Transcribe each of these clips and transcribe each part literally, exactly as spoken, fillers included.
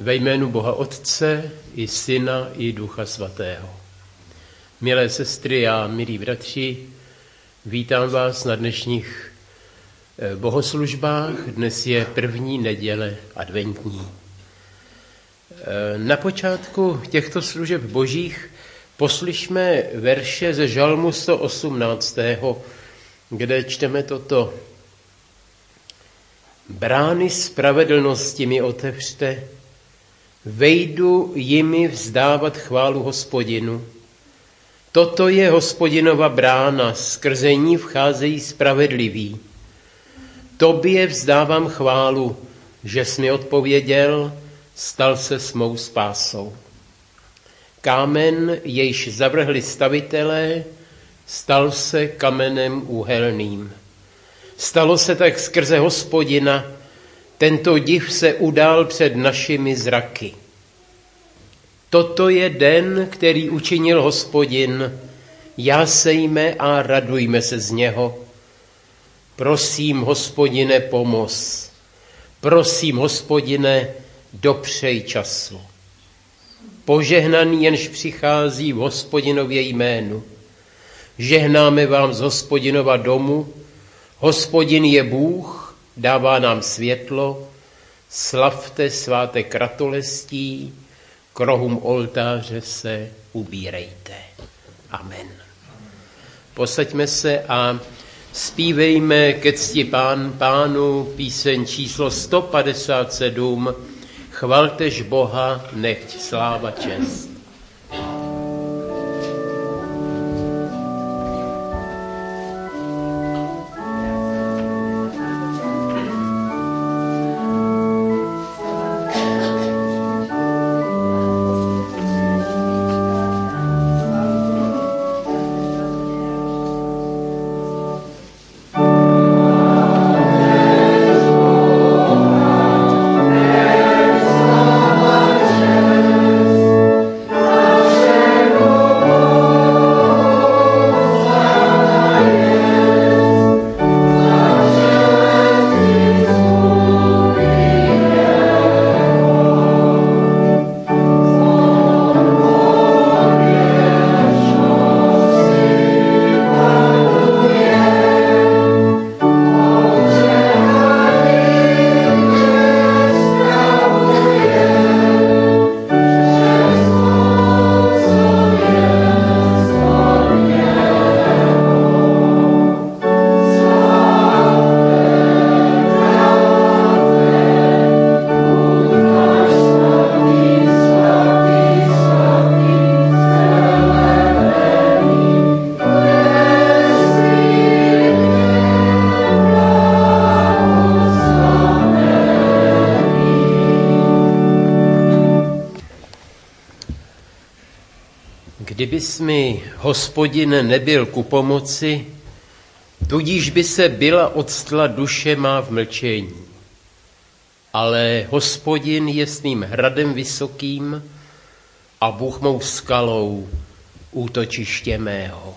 Ve jménu Boha Otce, i Syna, i Ducha Svatého. Milé sestry a milí bratři, vítám vás na dnešních bohoslužbách. Dnes je první neděle adventní. Na počátku těchto služeb božích poslyšme verše ze Žalmu sto osmnáct, kde čteme toto. Brány spravedlnosti mi otevřte, vejdu jimi vzdávat chválu Hospodinu. Toto je Hospodinova brána, skrze ní vcházejí spravedliví. Tobě vzdávám chválu, že jsi mi odpověděl, stal se s mou spásou. Kámen, jejž zavrhli stavitelé, stal se kamenem úhelným. Stalo se tak skrze Hospodina, tento div se udál před našimi zraky. Toto je den, který učinil Hospodin, jásejme a radujme se z něho. Prosím, Hospodine, pomoz. Prosím, Hospodine, dopřej času. Požehnaný jenž přichází v Hospodinově jménu. Žehnáme vám z Hospodinova domu. Hospodin je Bůh, dává nám světlo. Slavte svátek ratolestí, k rohům oltáře se ubírejte. Amen. Posaďme se a zpívejme ke cti pán, pánu píseň číslo sto padesát sedm. Chvaltež Boha, nechť sláva čest. Kdybys mi, Hospodine, nebyl ku pomoci, tudíž by se byla odstla duše má v mlčení. Ale Hospodin je svým hradem vysokým a Bůh mou skalou, útočiště mého.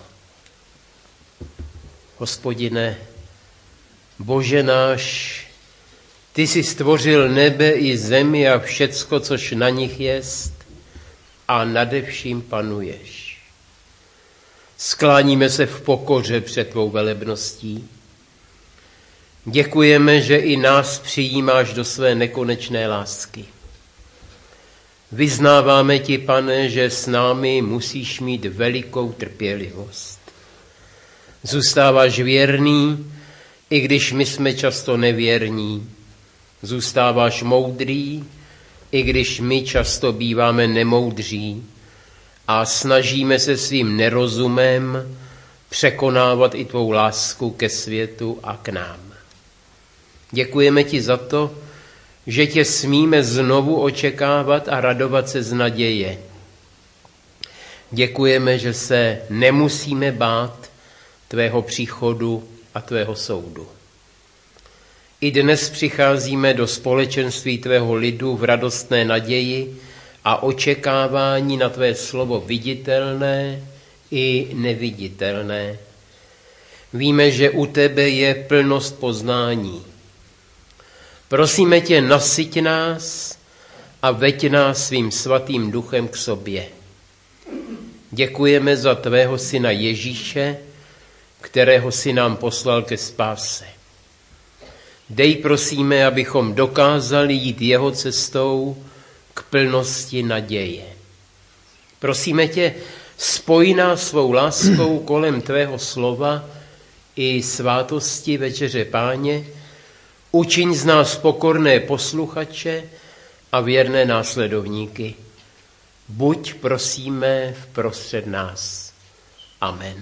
Hospodine, Bože náš, ty jsi stvořil nebe i zemi a všecko, což na nich jest, a nade vším panuješ. Skláníme se v pokoře před tvou velebností. Děkujeme, že i nás přijímáš do své nekonečné lásky. Vyznáváme ti, Pane, že s námi musíš mít velikou trpělivost. Zůstáváš věrný, i když my jsme často nevěrní. Zůstáváš moudrý, i když my často býváme nemoudří a snažíme se svým nerozumem překonávat i tvou lásku ke světu a k nám. Děkujeme ti za to, že tě smíme znovu očekávat a radovat se z naděje. Děkujeme, že se nemusíme bát tvého příchodu a tvého soudu. I dnes přicházíme do společenství tvého lidu v radostné naději a očekávání na tvé slovo viditelné i neviditelné. Víme, že u tebe je plnost poznání. Prosíme tě, nasyť nás a veď nás svým svatým duchem k sobě. Děkujeme za tvého syna Ježíše, kterého si nám poslal ke spáse. Dej prosíme, abychom dokázali jít jeho cestou k plnosti naděje. Prosíme tě, spoj nás svou láskou kolem tvého slova i svátosti Večeře Páně, učiň z nás pokorné posluchače a věrné následovníky. Buď, prosíme, vprostřed nás. Amen.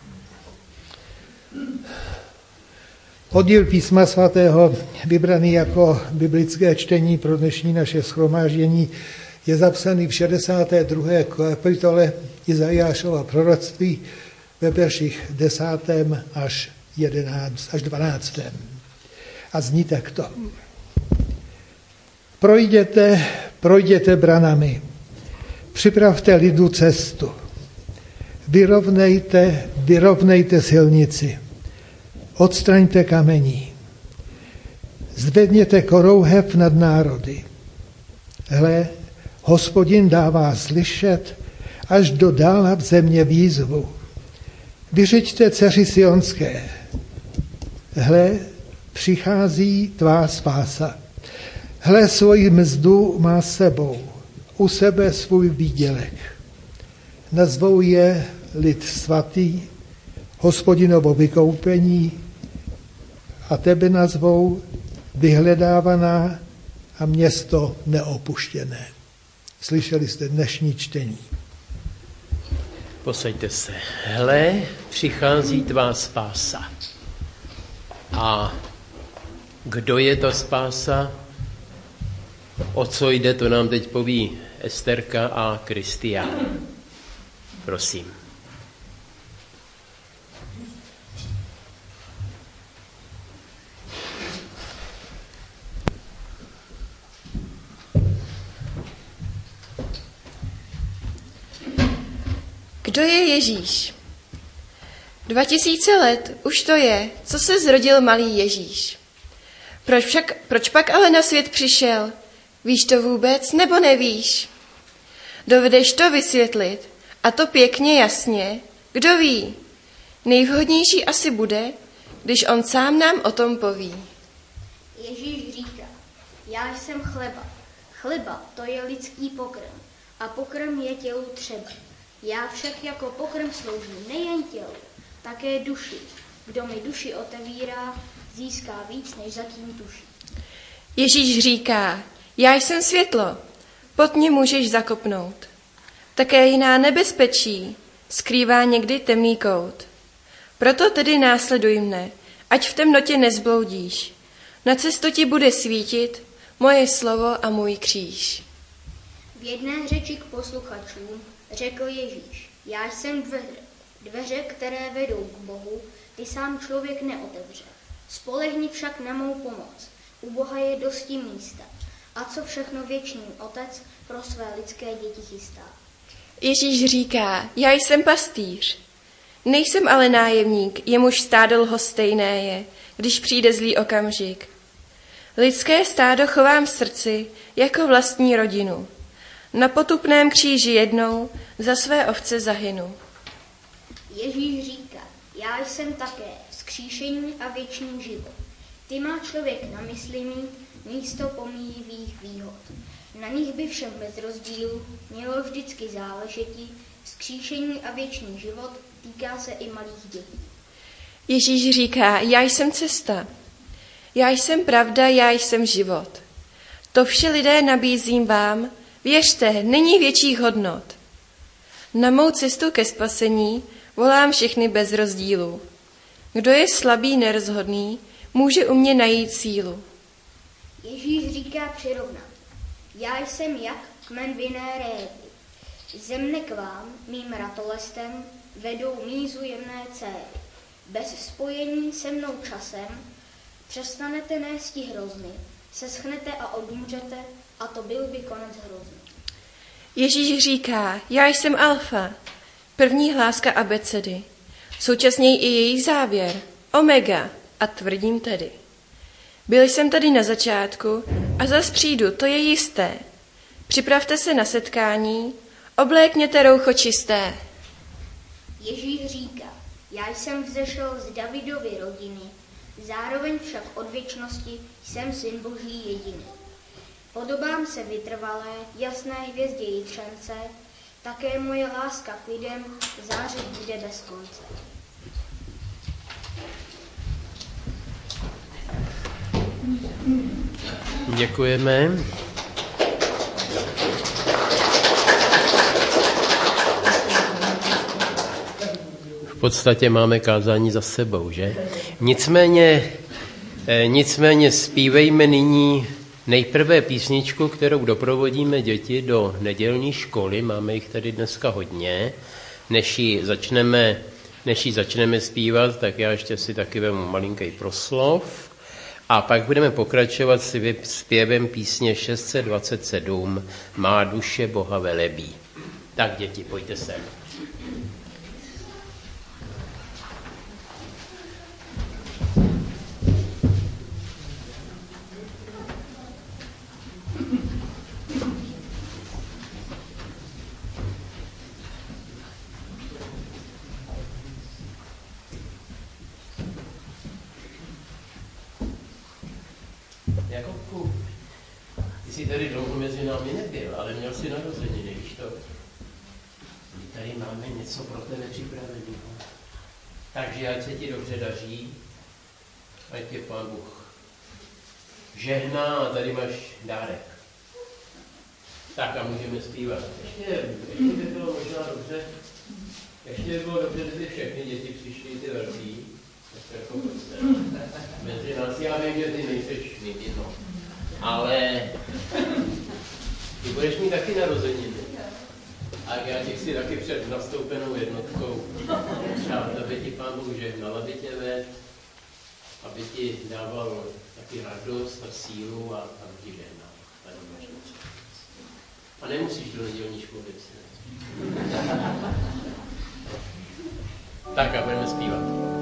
Oddíl písma svatého, vybraný jako biblické čtení pro dnešní naše shromáždění, je zapsaný v šedesáté druhé kapitole Izajášova proroctví ve verších desátém až jedenáctém až dvanáctém A zní takto. Projděte, projděte branami, připravte lidu cestu, vyrovnejte, vyrovnejte silnici, odstraňte kamení, zvedněte korouhev nad národy. Hle, Hospodin dává slyšet až do dála v země výzvu. Vyřiďte dceři sionské. Hle, přichází tvá spása. Hle, svoji mzdu má s sebou, u sebe svůj výdělek. Nazvou je lid svatý, Hospodinovo vykoupení, a tebe nazvou vyhledávaná a město neopuštěné. Slyšeli jste dnešní čtení. Posaďte se. Hle, přichází tvá spása. A kdo je ta spása? O co jde, to nám teď poví Esterka a Kristián. Prosím. Kdo je Ježíš? Dva tisíce let už to je, co se zrodil malý Ježíš. Proč, však, proč pak ale na svět přišel? Víš to vůbec, nebo nevíš? Dovedeš to vysvětlit, a to pěkně jasně. Kdo ví? Nejvhodnější asi bude, když on sám nám o tom poví. Ježíš říká, já jsem chleba. Chleba, to je lidský pokrm, a pokrm je tělu třeba. Já však jako pokrm sloužím nejen tělu, také duši. Kdo mi duši otevírá, získá víc, než zatím tuší. Ježíš říká, já jsem světlo, pod ně můžeš zakopnout. Také jiná nebezpečí skrývá někdy temný kout. Proto tedy následuj mne, ať v temnotě nezbloudíš. Na cestu ti bude svítit moje slovo a můj kříž. V jedné řeči k posluchačům řekl Ježíš, já jsem dveře, dveře, které vedou k Bohu, ty sám člověk neotevře. Spolehni však na mou pomoc, u Boha je dosti místa. A co všechno věčný Otec pro své lidské děti chystá. Ježíš říká, já jsem pastýř. Nejsem ale nájemník, jemuž stádo lhostejné je, když přijde zlý okamžik. Lidské stádo chovám v srdci jako vlastní rodinu. Na potupném kříži jednou za své ovce zahynu. Ježíš říká, já jsem také vzkříšení a věčný život. Ty má člověk na mysli mít místo pomíjivých výhod. Na nich by všem bez rozdílu mělo vždycky záležetí, vzkříšení a věčný život týká se i malých dětí. Ježíš říká, já jsem cesta. Já jsem pravda, já jsem život. To vše lidé nabízím vám, věřte, není větších hodnot. Na mou cestu ke spasení volám všechny bez rozdílu. Kdo je slabý, nerozhodný, může u mě najít sílu. Ježíš říká přirovnat. Já jsem jak kmen vinné révy. Ze mne k vám, mým ratolestem, vedou mízu jemné cévy. Bez spojení se mnou časem přestanete nésti hrozny, seschnete a odumřete, a to byl by konec hrozný. Ježíš říká, já jsem alfa, první hláska abecedy, současně i její závěr, omega, a tvrdím tedy. Byl jsem tady na začátku a zas přijdu, to je jisté. Připravte se na setkání, oblékněte roucho čisté. Ježíš říká, já jsem vzešel z Davidovy rodiny, zároveň však od věčnosti jsem syn Boží jediný. Podobám se vytrvalé, jasné hvězdě jitřence, také moje láska k lidem zářit bude bez konce. Děkujeme. V podstatě máme kázání za sebou, že? Nicméně, nicméně zpívejme nyní nejprve písničku, kterou doprovodíme děti do nedělní školy. Máme jich tady dneska hodně. Než ji začneme, než ji začneme zpívat, tak já ještě si taky vemu malinký proslov. A pak budeme pokračovat s zpěvem písně šest set dvacet sedm Má duše Boha velebí. Tak děti, pojďte sem. Jakubku, ty jsi tady dlouho mezi námi nebyl, ale měl jsi narozeniny, víš to? My tady máme něco pro tebe připraveného. Takže ať se ti dobře daří, ať tě Pán Bůh žehná a tady máš dárek. Tak a můžeme zpívat. Ještě, ještě by bylo možná dobře, ještě by bylo dobře, kdyby všechny děti přišly, ty velký. Jako mezi nás, já vím, že ty nejseš mimino, ale ty budeš mít taky narozeniny. A já těch si taky před nastoupenou jednotkou přát, aby ti Pán Bůh žehnal, aby tě ved, aby ti dával taky radost a sílu a aby ti žehnal. A nemusíš do nedělní školy. Tak a budeme zpívat.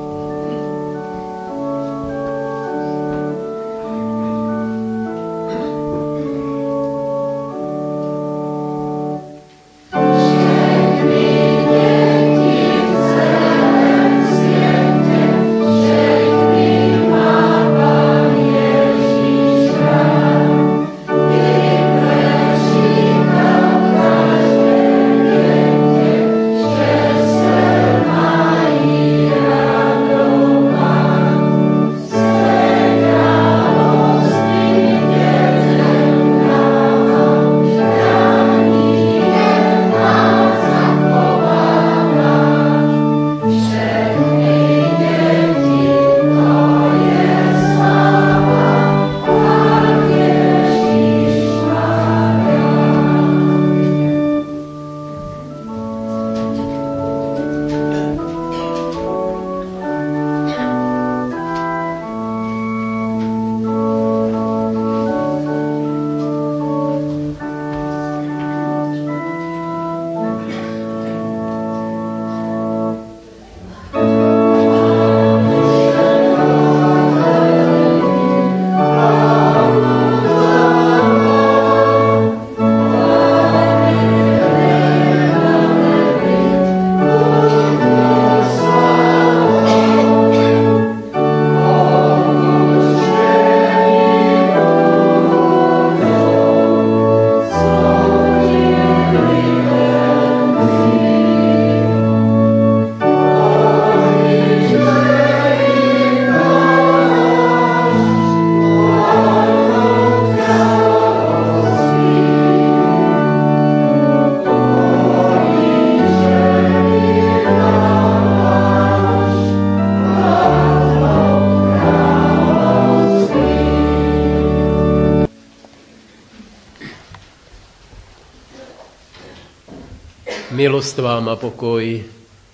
Milost vám a pokoj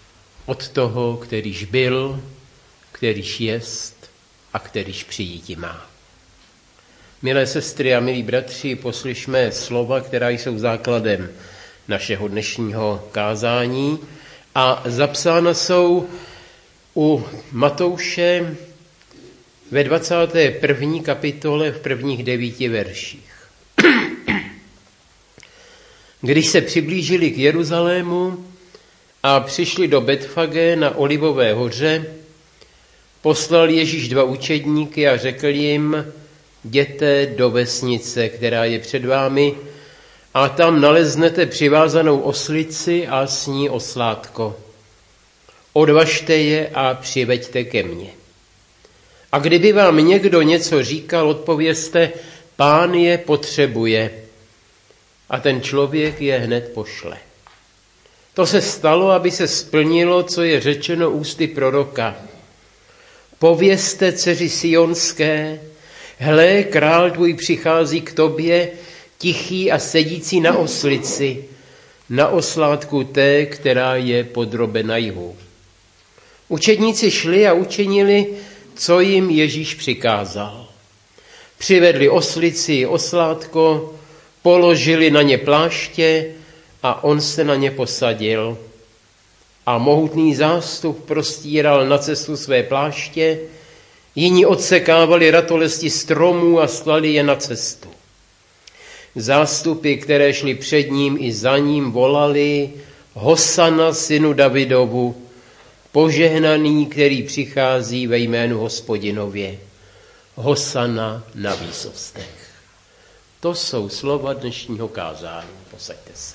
od toho, kterýž byl, kterýž jest a kterýž přijíti má. Milé sestry a milí bratři, poslyšme slova, která jsou základem našeho dnešního kázání a zapsána jsou u Matouše ve dvacáté první kapitole v prvních devíti verších. Když se přiblížili k Jeruzalému a přišli do Betfage na Olivové hoře, poslal Ježíš dva učedníky a řekl jim: jděte do vesnice, která je před vámi, a tam naleznete přivázanou oslici a s ní oslátko. Odvažte je a přiveďte ke mně. A kdyby vám někdo něco říkal, odpovězte: Pán je potřebuje. A ten člověk je hned pošle. To se stalo, aby se splnilo, co je řečeno ústy proroka. Povězte dceři sionské: hle, král tvůj přichází k tobě, tichý a sedící na oslici, na oslátku té, která je podrobena jhu. Učedníci šli a učinili, co jim Ježíš přikázal. Přivedli oslici i oslátko, položili na ně pláště a on se na ně posadil. A mohutný zástup prostíral na cestu své pláště, jiní odsekávali ratolesti stromů a slali je na cestu. Zástupy, které šly před ním i za ním, volali: Hosana synu Davidovu, požehnaný, který přichází ve jménu Hospodinově. Hosana na výsostech. To jsou slova dnešního kázání. Posaďte se.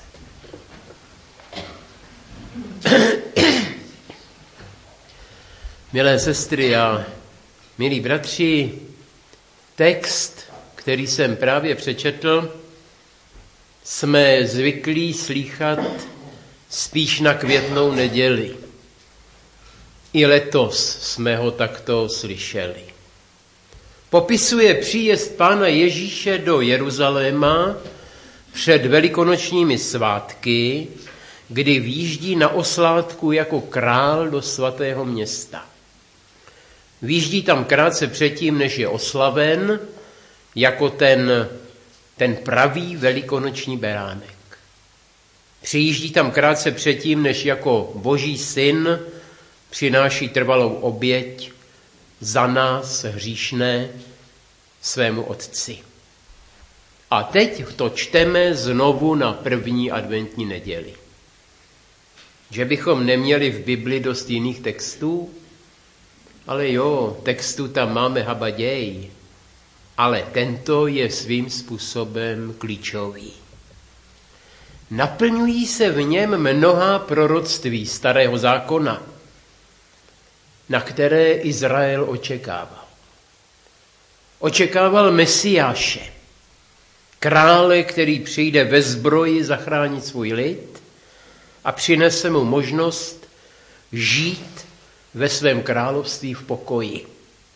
Milé sestry a milí bratři, text, který jsem právě přečetl, jsme zvyklí slýchat spíš na Květnou neděli. I letos jsme ho takto slyšeli. Popisuje příjezd Pána Ježíše do Jeruzaléma před velikonočními svátky, kdy výjíždí na oslátku jako král do svatého města. Výjíždí tam krátce předtím, než je oslaven, jako ten, ten pravý velikonoční beránek. Přijíždí tam krátce předtím, než jako Boží syn přináší trvalou oběť za nás hříšné svému Otci. A teď to čteme znovu na první adventní neděli. Že bychom neměli v Bibli dost jiných textů? Ale jo, textů tam máme habaděj. Ale tento je svým způsobem klíčový. Naplňují se v něm mnohá proroctví Starého zákona, na které Izrael očekával. Očekával Mesiáše, krále, který přijde ve zbroji zachránit svůj lid a přinese mu možnost žít ve svém království v pokoji.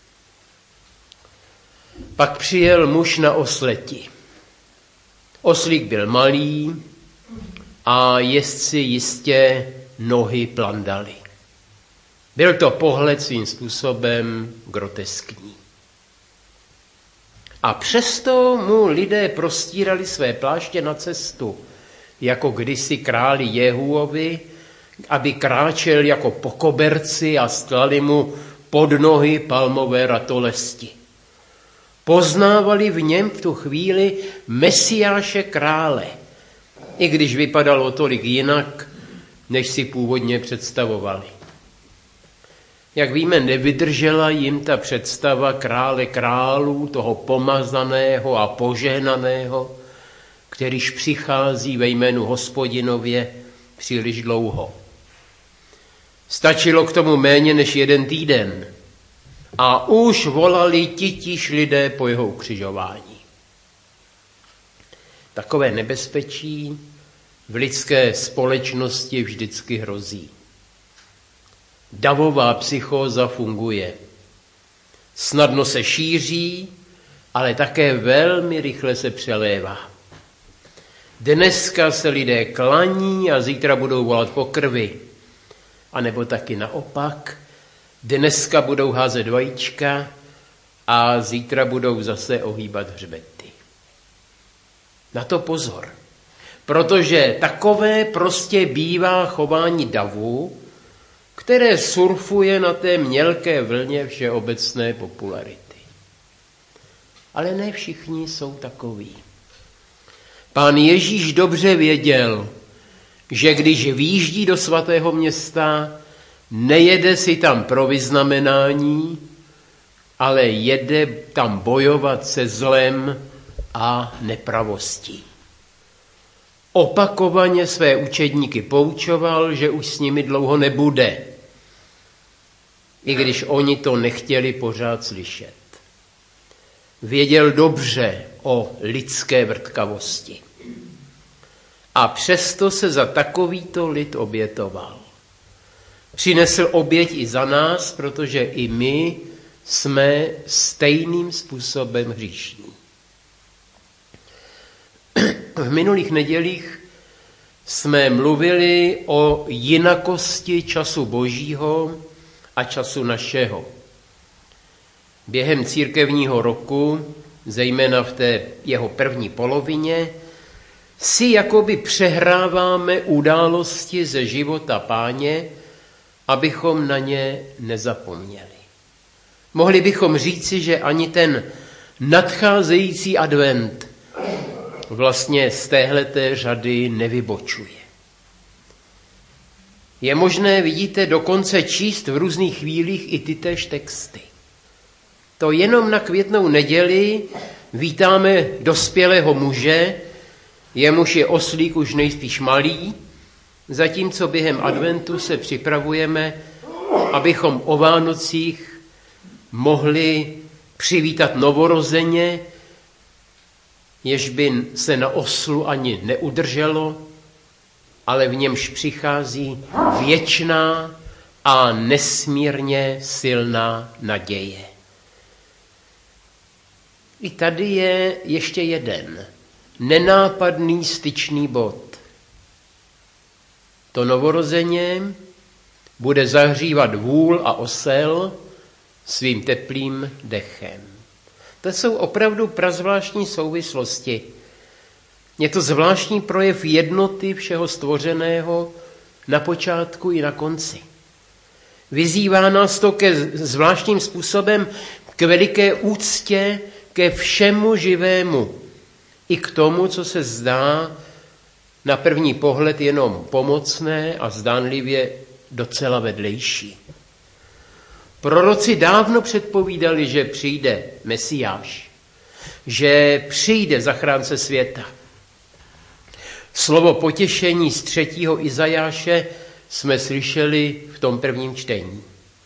Pak přijel muž na osleti. Oslík byl malý a jezdci jistě nohy plandali. Byl to pohled svým způsobem groteskní. A přesto mu lidé prostírali své pláště na cestu, jako kdysi králi Jehuovi, aby kráčel jako po koberci a stlali mu pod nohy palmové ratolesti. Poznávali v něm v tu chvíli Mesiáše krále, i když vypadalo tolik jinak, než si původně představovali. Jak víme, nevydržela jim ta představa krále králů, toho pomazaného a požehnaného, kterýž přichází ve jménu Hospodinově příliš dlouho. Stačilo k tomu méně než jeden týden a už volali titíž lidé po jeho ukřižování. Takové nebezpečí v lidské společnosti vždycky hrozí. Davová psychóza funguje. Snadno se šíří, ale také velmi rychle se přelévá. Dneska se lidé klaní a zítra budou volat po krvi. A nebo taky naopak, dneska budou házet vajíčka a zítra budou zase ohýbat hřbety. Na to pozor, protože takové prostě bývá chování davu, které surfuje na té mělké vlně všeobecné popularity. Ale ne všichni jsou takoví. Pán Ježíš dobře věděl, že když výjíždí do svatého města, nejede si tam pro vyznamenání, ale jede tam bojovat se zlem a nepravostí. Opakovaně své učedníky poučoval, že už s nimi dlouho nebude, i když oni to nechtěli pořád slyšet. Věděl dobře o lidské vrtkavosti. A přesto se za takovýto lid obětoval. Přinesl oběť i za nás, protože i my jsme stejným způsobem hříšní. V minulých nedělích jsme mluvili o jinakosti času Božího a času našeho. Během církevního roku, zejména v té jeho první polovině, si jakoby přehráváme události ze života Páně, abychom na ně nezapomněli. Mohli bychom říci, že ani ten nadcházející advent vlastně z téhleté řady nevybočuje. Je možné, vidíte, dokonce číst v různých chvílích i tytéž texty. To jenom na květnou neděli vítáme dospělého muže, jemuž je oslík už nejspíš malý, zatímco během adventu se připravujeme, abychom o Vánocích mohli přivítat novorozeně, jež by se na oslu ani neudrželo, ale v němž přichází věčná a nesmírně silná naděje. I tady je ještě jeden nenápadný styčný bod. To novorozeně bude zahřívat vůl a osel svým teplým dechem. To jsou opravdu prazvláštní souvislosti. Je to zvláštní projev jednoty všeho stvořeného na počátku i na konci. Vyzývá nás to ke zvláštním způsobem k veliké úctě ke všemu živému, i k tomu, co se zdá na první pohled jenom pomocné a zdánlivě docela vedlejší. Proroci dávno předpovídali, že přijde Mesiáš, že přijde zachránce světa. Slovo potěšení z třetího Izajáše jsme slyšeli v tom prvním čtení.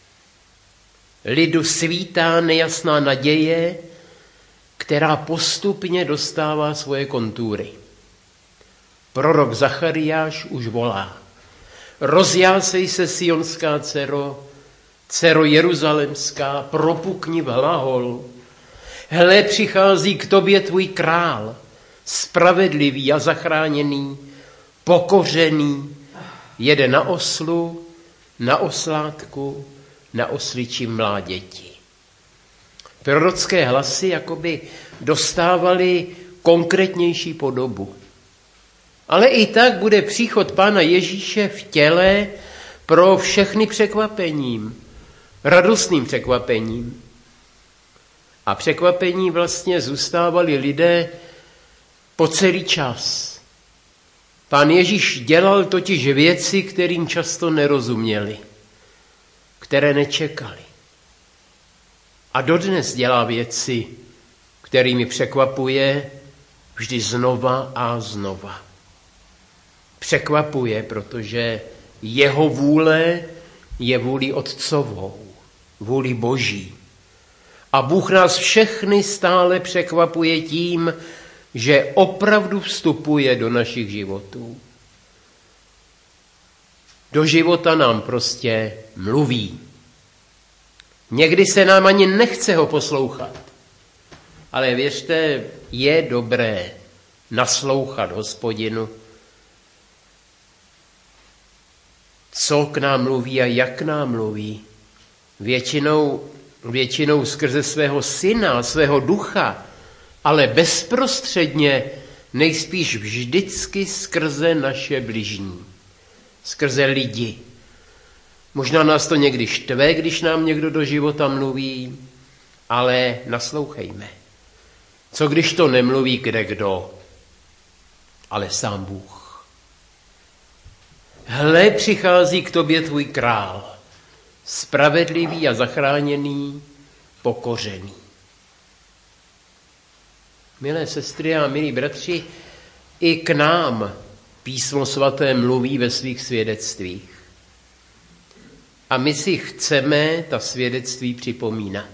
Lidu svítá nejasná naděje, která postupně dostává svoje kontury. Prorok Zachariáš už volá. Rozjásej se, sionská dcero, dcero jeruzalemská, propukni v hlahol. Hle, přichází k tobě tvůj král, spravedlivý a zachráněný, pokořený, jede na oslu, na oslátku, na osličím mláděti. Prorocké hlasy jakoby dostávaly konkrétnější podobu. Ale i tak bude příchod Pána Ježíše v těle pro všechny překvapením, radostným překvapením. A překvapení vlastně zůstávali lidé po celý čas. Pán Ježíš dělal totiž věci, kterým často nerozuměli, které nečekali. A dodnes dělá věci, kterými překvapuje vždy znova a znova. Překvapuje, protože jeho vůle je vůli otcovou, vůli Boží. A Bůh nás všechny stále překvapuje tím, že opravdu vstupuje do našich životů. Do života nám prostě mluví. Někdy se nám ani nechce ho poslouchat. Ale věřte, je dobré naslouchat Hospodinu. Co k nám mluví a jak nám mluví. Většinou, většinou skrze svého syna, svého ducha, ale bezprostředně nejspíš vždycky skrze naše bližní. Skrze lidi. Možná nás to někdy štve, když nám někdo do života mluví, ale naslouchejme. Co když to nemluví kdekdo? ale sám Bůh. Hle, přichází k tobě tvůj král, spravedlivý a zachráněný, pokořený. Milé sestry a milí bratři, i k nám Písmo svaté mluví ve svých svědectvích. A my si chceme ta svědectví připomínat.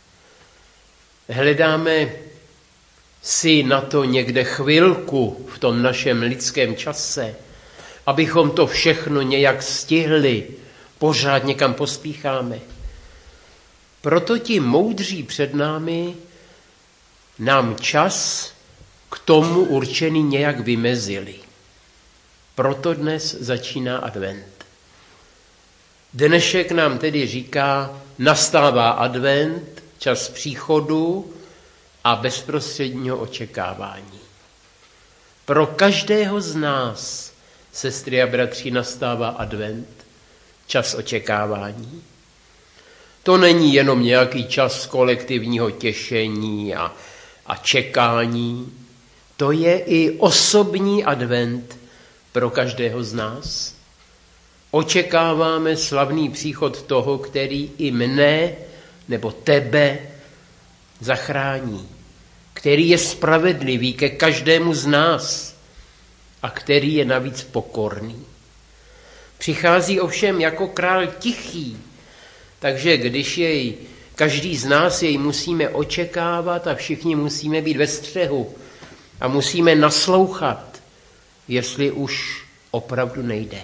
Hledáme si na to někde chvilku v tom našem lidském čase, abychom to všechno nějak stihli, pořád někam pospícháme. Proto ti moudří před námi nám čas k tomu určený nějak vymezili. Proto dnes začíná advent. Dnešek nám tedy říká, nastává advent, čas příchodu a bezprostředního očekávání. Pro každého z nás, sestry a bratři, nastává advent, čas očekávání. To není jenom nějaký čas kolektivního těšení a, a čekání. To je i osobní advent pro každého z nás. Očekáváme slavný příchod toho, který i mne nebo tebe zachrání, který je spravedlivý ke každému z nás a který je navíc pokorný. Přichází ovšem jako král tichý, takže když jej každý z nás jej musíme očekávat a všichni musíme být ve střehu a musíme naslouchat, jestli už opravdu nejde.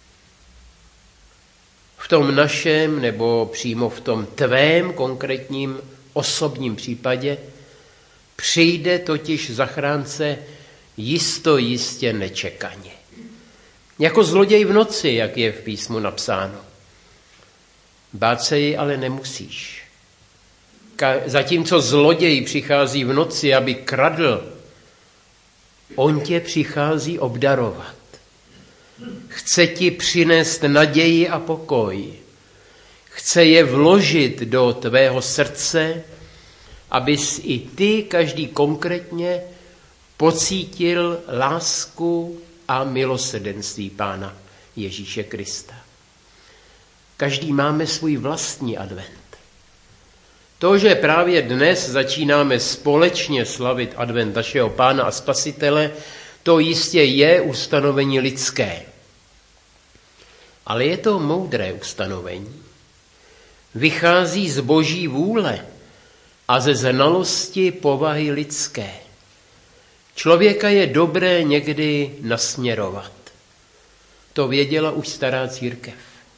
V tom našem nebo přímo v tom tvém konkrétním osobním případě přijde totiž zachránce jisto jistě nečekaně. Jako zloděj v noci, jak je v písmu napsáno. Bát se jej ale nemusíš. Ka- zatímco zloděj přichází v noci, aby kradl, on tě přichází obdarovat. Chce ti přinést naději a pokoj. Chce je vložit do tvého srdce, abys i ty, každý konkrétně, pocítil lásku a milosrdenství Pána Ježíše Krista. Každý máme svůj vlastní advent. To, že právě dnes začínáme společně slavit advent našeho Pána a Spasitele, to jistě je ustanovení lidské. Ale je to moudré ustanovení. Vychází z Boží vůle a ze znalosti povahy lidské. Člověka je dobré někdy nasměrovat. To věděla už stará církev.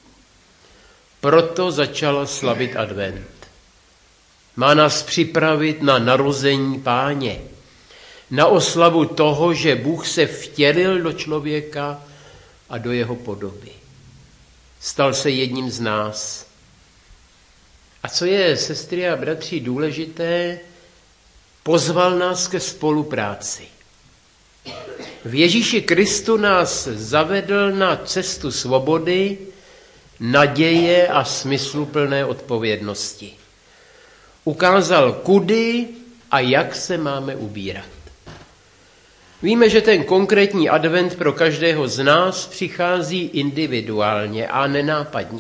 Proto začala slavit advent. Má nás připravit na narození Páně, na oslavu toho, že Bůh se vtělil do člověka a do jeho podoby. Stal se jedním z nás. A co je, sestry a bratři, důležité, pozval nás ke spolupráci. V Ježíši Kristu nás zavedl na cestu svobody, naděje a smysluplné odpovědnosti. Ukázal, kudy a jak se máme ubírat. Víme, že ten konkrétní advent pro každého z nás přichází individuálně a nenápadně.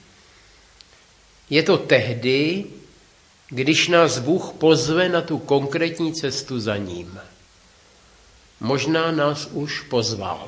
Je to tehdy, když nás Bůh pozve na tu konkrétní cestu za ním. Možná nás už pozval.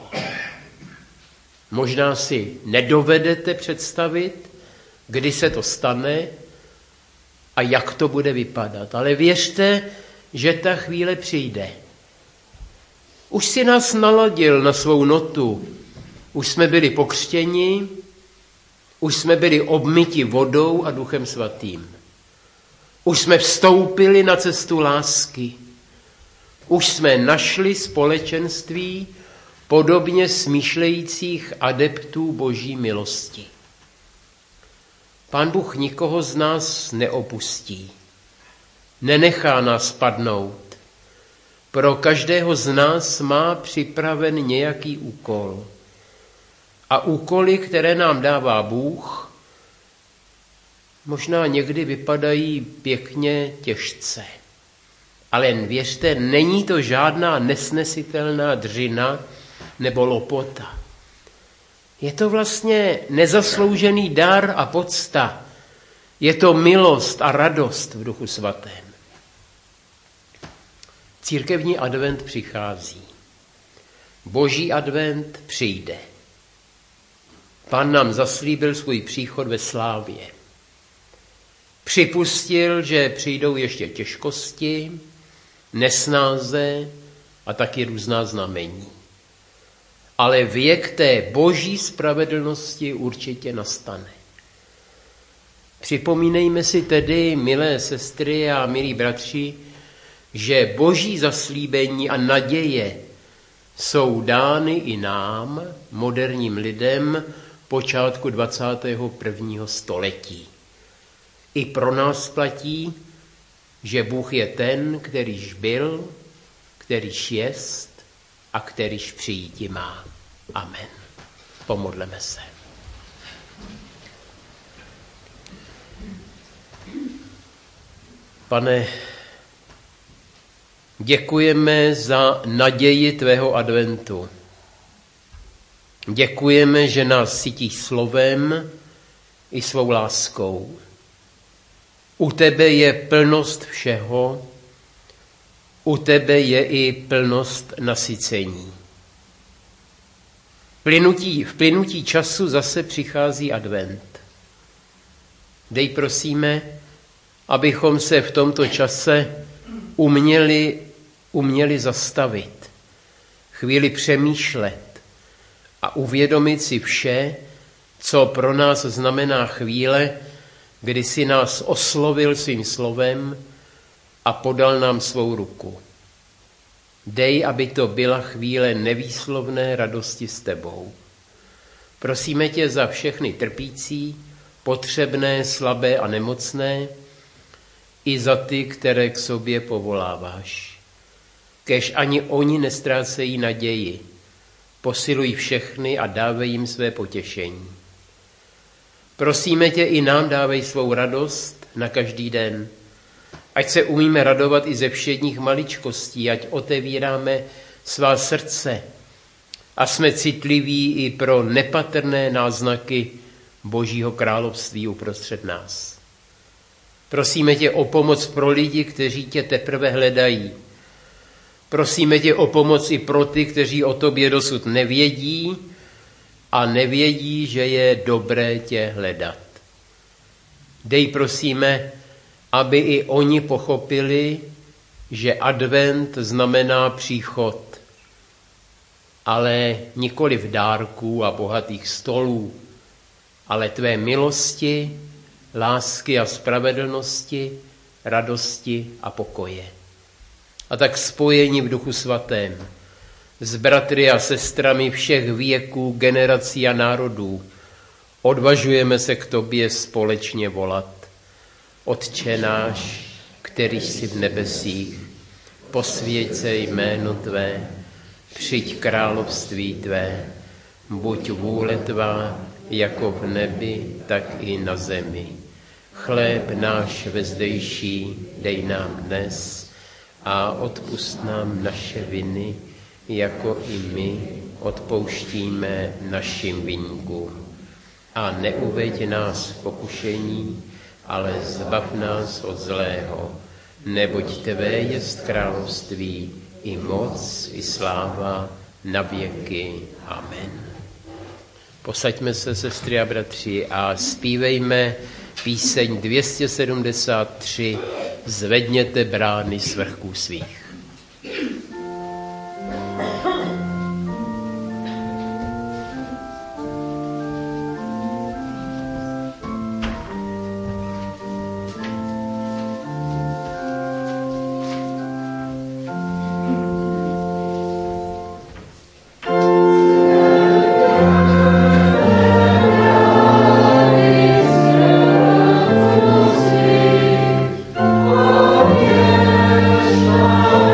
Možná si nedovedete představit, kdy se to stane a jak to bude vypadat. Ale věřte, že ta chvíle přijde. Už si nás naladil na svou notu. Už jsme byli pokřtěni, už jsme byli obmyti vodou a Duchem Svatým. Už jsme vstoupili na cestu lásky. Už jsme našli společenství podobně smýšlejících adeptů Boží milosti. Pán Bůh nikoho z nás neopustí. Nenechá nás padnout. Pro každého z nás má připraven nějaký úkol. A úkoly, které nám dává Bůh, možná někdy vypadají pěkně těžce. Ale jen věřte, není to žádná nesnesitelná dřina nebo lopota. Je to vlastně nezasloužený dar a podsta. Je to milost a radost v Duchu Svatém. Církevní advent přichází. Boží advent přijde. Pán nám zaslíbil svůj příchod ve slávě. Připustil, že přijdou ještě těžkosti, nesnáze a taky různá znamení. Ale věk té boží spravedlnosti určitě nastane. Připomínejme si tedy, milé sestry a milí bratři, že boží zaslíbení a naděje jsou dány i nám, moderním lidem, počátku dvacátého prvního století. I pro nás platí, že Bůh je ten, kterýž byl, kterýž jest a kterýž přijíti má. Amen. Pomodleme se. Pane, děkujeme za naději tvého adventu. Děkujeme, že nás sytíš slovem i svou láskou. U tebe je plnost všeho, u tebe je i plnost nasycení. Plynutí, v plynutí času zase přichází advent. Dej prosíme, abychom se v tomto čase uměli, uměli zastavit, chvíli přemýšlet a uvědomit si vše, co pro nás znamená chvíle, kdy si nás oslovil svým slovem a podal nám svou ruku. Dej, aby to byla chvíle nevýslovné radosti s tebou. Prosíme tě za všechny trpící, potřebné, slabé a nemocné, i za ty, které k sobě povoláváš. Kéž ani oni nestrácejí naději. Posiluj všechny a dávej jim své potěšení. Prosíme tě, i nám dávej svou radost na každý den. Ať se umíme radovat i ze všedních maličkostí, ať otevíráme svá srdce a jsme citliví i pro nepatrné náznaky Božího království uprostřed nás. Prosíme tě o pomoc pro lidi, kteří tě teprve hledají. Prosíme tě o pomoc i pro ty, kteří o tobě dosud nevědí a nevědí, že je dobré tě hledat. Dej prosíme, aby i oni pochopili, že advent znamená příchod, ale nikoli v dárků a bohatých stolů, ale tvé milosti, lásky a spravedlnosti, radosti a pokoje. A tak spojení v Duchu Svatém s bratry a sestrami všech věků, generací a národů odvažujeme se k tobě společně volat. Otče náš, který jsi v nebesích, posvěť se jméno tvé, přijď království tvé, buď vůle tvá, jako v nebi, tak i na zemi. Chléb náš vezdejší dej nám dnes a odpusť nám naše viny, jako i my odpouštíme našim viníkům. A neuveď nás v pokušení, ale zbav nás od zlého, neboť tvé jest království, i moc, i sláva, na věky. Amen. Posaďme se, sestry a bratři, a zpívejme píseň dvě stě sedmdesát tři Zvedněte brány svrchů svých. Oh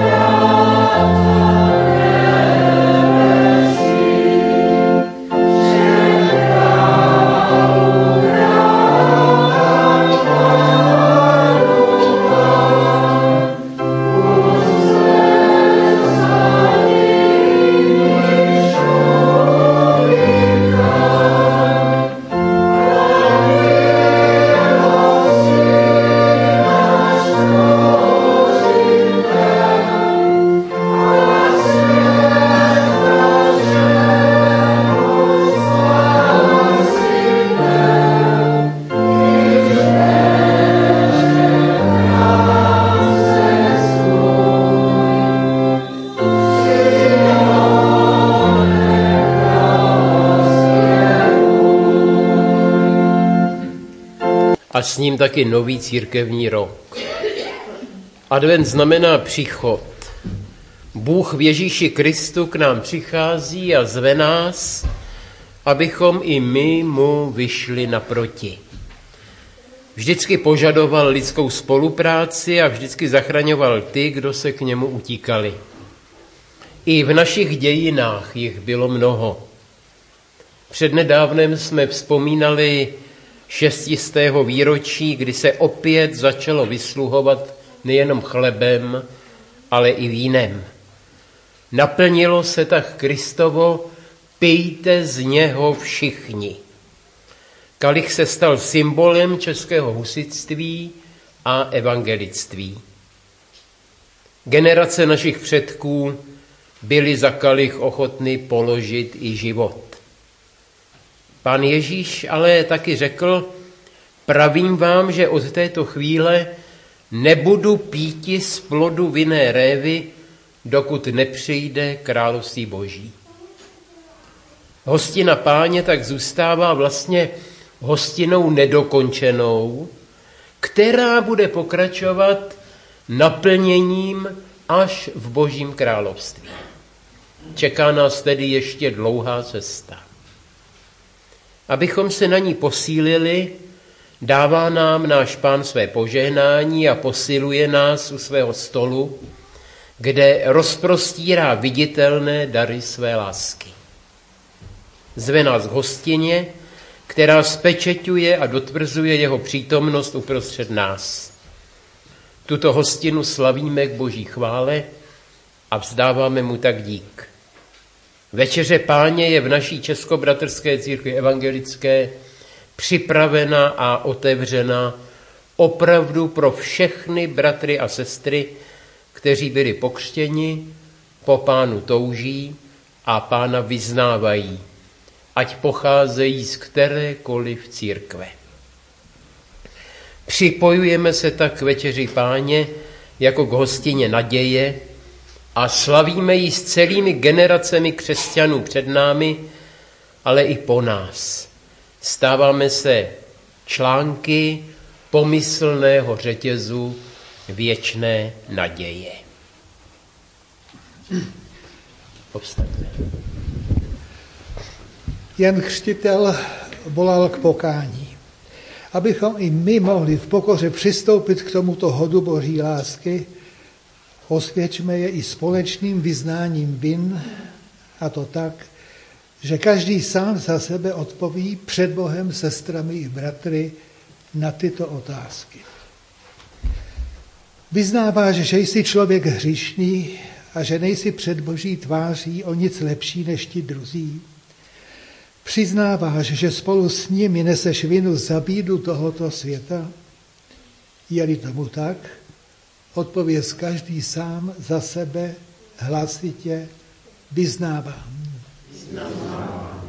a s ním taky nový církevní rok. Advent znamená příchod. Bůh v Ježíši Kristu k nám přichází a zve nás, abychom i my mu vyšli naproti. Vždycky požadoval lidskou spolupráci a vždycky zachraňoval ty, kdo se k němu utíkali. I v našich dějinách jich bylo mnoho. Přednedávnem jsme vzpomínali šestistého výročí, kdy se opět začalo vysluhovat nejenom chlebem, ale i vínem. Naplnilo se tak Kristovo, pijte z něho všichni. Kalich se stal symbolem českého husitství a evangelictví. Generace našich předků byly za kalich ochotny položit i život. Pán Ježíš ale taky řekl, pravím vám, že od této chvíle nebudu píti z plodu vinné révy, dokud nepřijde království Boží. Hostina Páně tak zůstává vlastně hostinou nedokončenou, která bude pokračovat naplněním až v Božím království. Čeká nás tedy ještě dlouhá cesta. Abychom se na ní posílili, dává nám náš Pán své požehnání a posiluje nás u svého stolu, kde rozprostírá viditelné dary své lásky. Zve nás k hostině, která spečeťuje a dotvrzuje jeho přítomnost uprostřed nás. Tuto hostinu slavíme k Boží chvále a vzdáváme mu tak dík. Večeře Páně je v naší Českobratrské církvi evangelické připravena a otevřena opravdu pro všechny bratry a sestry, kteří byli pokřtěni, po Pánu touží a Pána vyznávají, ať pocházejí z kterékoliv církve. Připojujeme se tak k večeři Páně jako k hostině naděje a slavíme ji s celými generacemi křesťanů před námi, ale i po nás. Stáváme se články pomyslného řetězu věčné naděje. Povstaňme. Jan Křtitel volal k pokání. Abychom i my mohli v pokoře přistoupit k tomuto hodu Boží lásky, osvědčme je i společným vyznáním vin, a to tak, že každý sám za sebe odpoví před Bohem, sestrami i bratry na tyto otázky. Vyznáváš, že jsi člověk hříšný a že nejsi před Boží tváří o nic lepší než ti druzí? Přiznáváš, že spolu s nimi neseš vinu za bídu tohoto světa? Je-li tomu tak, odpověz každý sám za sebe hlasitě: vyznávám. Vyznávám.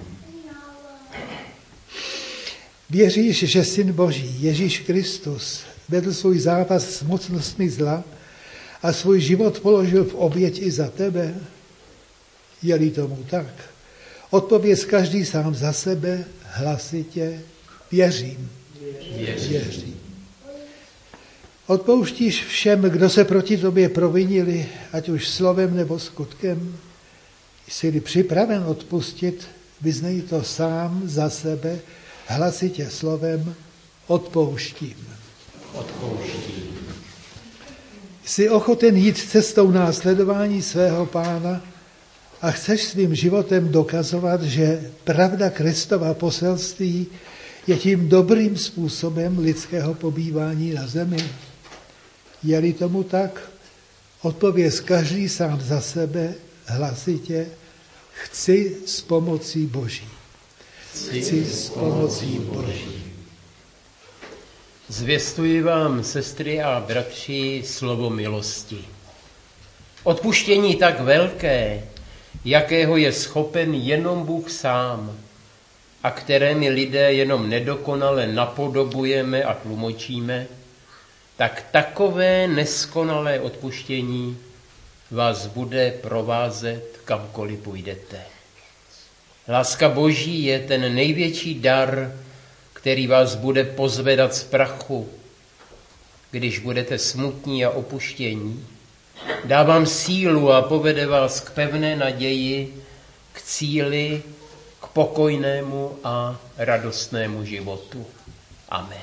Věříš, že Syn Boží, Ježíš Kristus, vedl svůj zápas s mocnostmi zla a svůj život položil v oběť i za tebe? Je-li tomu tak, odpověz každý sám za sebe hlasitě: věřím. Věřím. Věřím. Odpouštíš všem, kdo se proti tobě provinili, ať už slovem nebo skutkem? Jsi-li připraven odpustit, vyznej to sám za sebe hlasitě slovem: odpouštím. Odpouštím. Jsi ochoten jít cestou následování svého Pána a chceš svým životem dokazovat, že pravda Kristova poselství je tím dobrým způsobem lidského pobývání na zemi? Je-li tomu tak, odpověz každý sám za sebe hlasitě: chci s pomocí Boží. Chci s pomocí Boží. Zvěstuji vám, sestry a bratři, slovo milosti. Odpuštění tak velké, jakého je schopen jenom Bůh sám a které my lidé jenom nedokonale napodobujeme a tlumočíme, tak takové neskonalé odpuštění vás bude provázet, kamkoliv půjdete. Láska Boží je ten největší dar, který vás bude pozvedat z prachu, když budete smutní a opuštění. Dá vám sílu a povede vás k pevné naději, k cíli, k pokojnému a radostnému životu. Amen.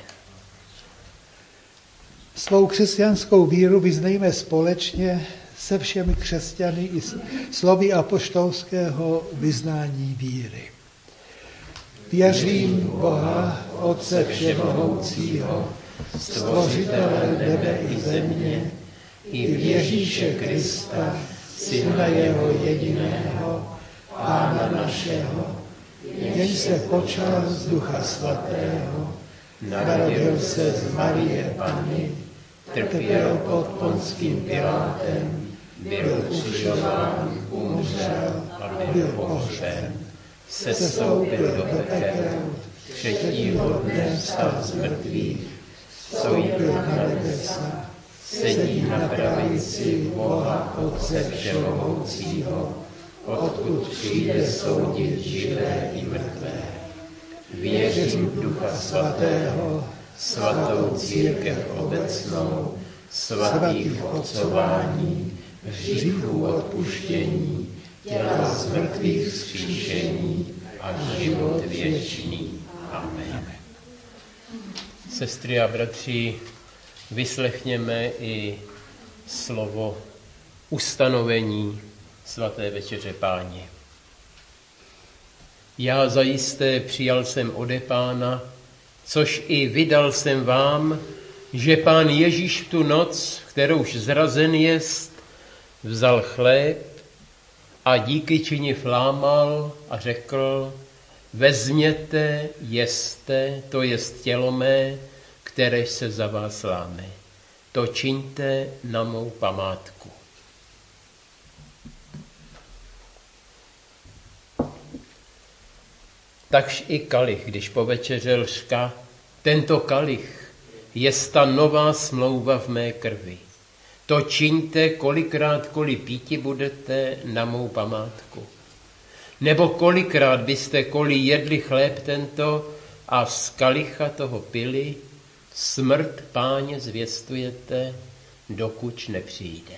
Svou křesťanskou víru vyznejme společně se všemi křesťany i slovy apoštolského vyznání víry. Věřím Boha, Otce všemohoucího, stvořitele nebe i země, i v Ježíše Krista, Syna jeho jediného, Pána našeho, jenž se počal z Ducha Svatého, narodil se z Marie Panny, trpěl pod Ponským Pilátem, byl ukřižován, umřel a byl pohřben. Sestoupil do pekel, třetího dne vstal z mrtvých, vstoupil na nebesa, sedí na pravici Boha Otce všemohoucího, odkud přijde soudit živé i mrtvé. Věřím v Ducha Svatého, svatou církev obecnou, svatých otcování, hříchů odpuštění, těla z mrtvých vzkříšení a život věčný. Amen. Sestry a bratři, vyslechněme i slovo ustanovení svaté večeře Páně. Já zajisté přijal jsem ode Pána, což i vydal jsem vám, že Pán Ježíš v tu noc, kterouž zrazen jest, vzal chléb a díky činiv lámal a řekl, vezměte, jeste, to jest tělo mé, které se za vás láme. To čiňte na mou památku. Takž i kalich, když povečeřel, řka, tento kalich jest ta nová smlouva v mé krvi. To čiňte, kolikrát koli píti budete na mou památku. Nebo kolikrát byste koli jedli chléb tento a z kalicha toho pili, smrt Páně zvěstujete, dokud nepřijde.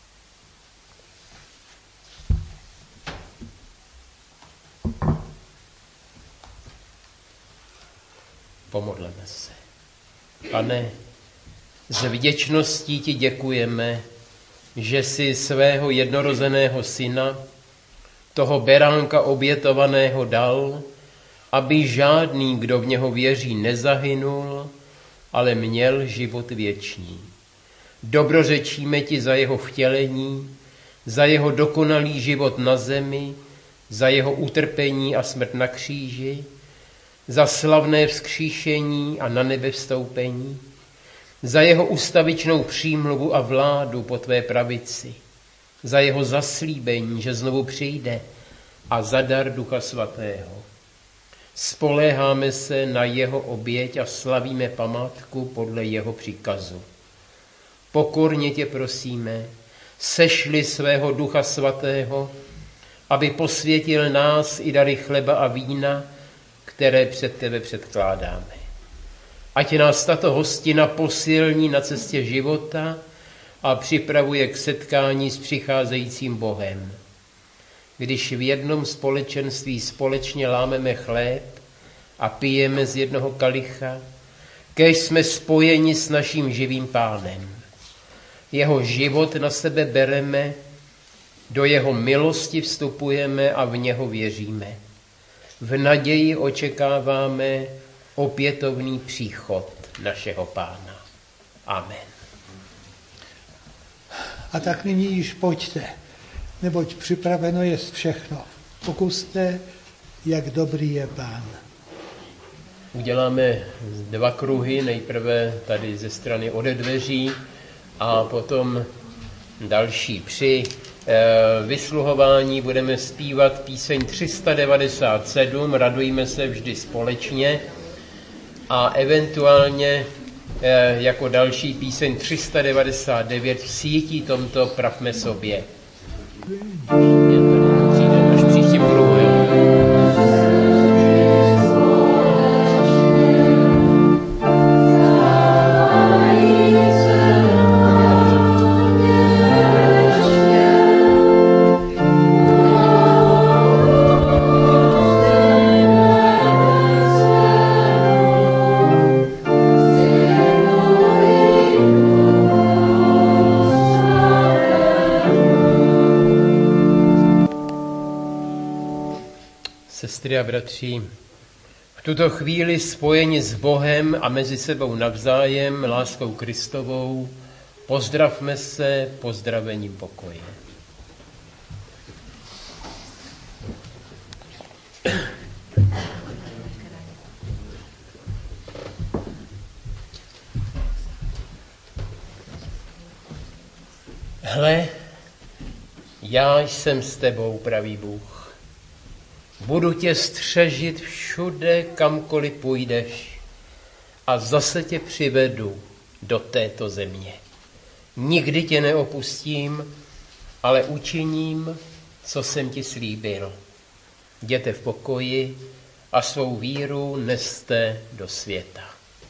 Pomodleme se. Pane, s vděčností ti děkujeme, že jsi svého jednorozeného syna, toho beránka obětovaného dal, aby žádný, kdo v něho věří, nezahynul, ale měl život věčný. Dobrořečíme ti za jeho vtělení, za jeho dokonalý život na zemi, za jeho utrpení a smrt na kříži, za slavné vzkříšení a na nebe vstoupení, za jeho ustavičnou přímluvu a vládu po tvé pravici, za jeho zaslíbení, že znovu přijde, a za dar Ducha Svatého. Spoléháme se na jeho oběť a slavíme památku podle jeho příkazu. Pokorně tě prosíme, sešli svého Ducha Svatého, aby posvětil nás i dary chleba a vína, které před tebe předkládáme. Ať nás tato hostina posilní na cestě života a připravuje k setkání s přicházejícím Bohem. Když v jednom společenství společně lámeme chléb a pijeme z jednoho kalicha, kéž jsme spojeni s naším živým Pánem. Jeho život na sebe bereme, do jeho milosti vstupujeme a v něho věříme. V naději očekáváme opětovný příchod našeho Pána. Amen. A tak nyní již pojďte, neboť připraveno je všechno. Pokuste, jak dobrý je Pán. Uděláme dva kruhy, nejprve tady ze strany ode dveří a potom další. Při e, vysluhování budeme zpívat píseň tři sta devadesát sedm, radujme se vždy společně, a eventuálně e, jako další píseň tři sta devadesát devět v sítí tomto pravme sobě. Přijdeme až příštím kruhu, jo? a bratři, v tuto chvíli spojeni s Bohem a mezi sebou navzájem láskou Kristovou, pozdravme se pozdravením pokoje. Hle, já jsem s tebou, pravý Bůh. Budu tě střežit všude, kamkoliv půjdeš, a zase tě přivedu do této země. Nikdy tě neopustím, ale učiním, co jsem ti slíbil. Jděte v pokoji a svou víru neste do světa.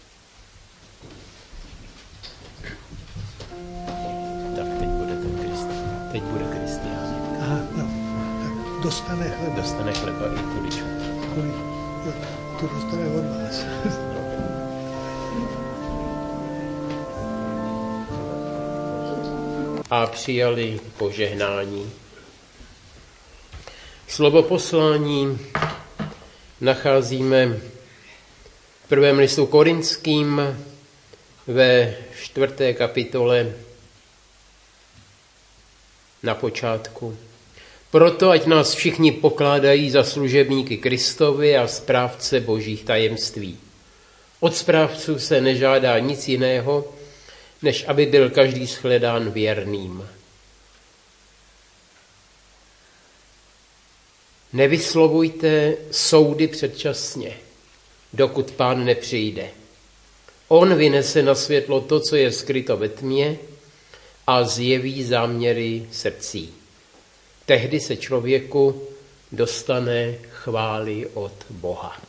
Tak teď bude ten Kristián. Teď bude Kristián. Aha, no. Tak dostane chleba. Dostane chleba i kuličku. Kuli, jo, tu dostane od vás. A přijali požehnání. Slovo poslání nacházíme v prvém listu Korinským ve čtvrté kapitole na počátku. Proto, ať nás všichni pokládají za služebníky Kristovi a správce božích tajemství. Od správců se nežádá nic jiného, než aby byl každý shledán věrným. Nevyslovujte soudy předčasně, dokud Pán nepřijde. On vynese na světlo to, co je skryto ve tmě, a zjeví záměry srdcí. Tehdy se člověku dostane chvály od Boha.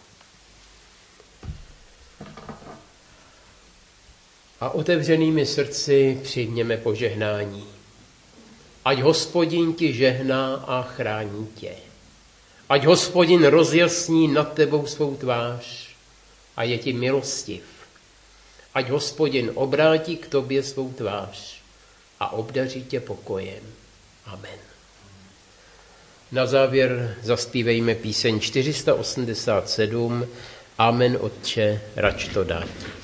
A otevřenými srdci přijměme požehnání. Ať Hospodin ti žehná a chrání tě. Ať Hospodin rozjasní nad tebou svou tvář a je ti milostiv. Ať Hospodin obrátí k tobě svou tvář a obdaří tě pokojem. Amen. Na závěr zaspívejme píseň čtyři sta osmdesát sedm. Amen, Otče, rač to dát.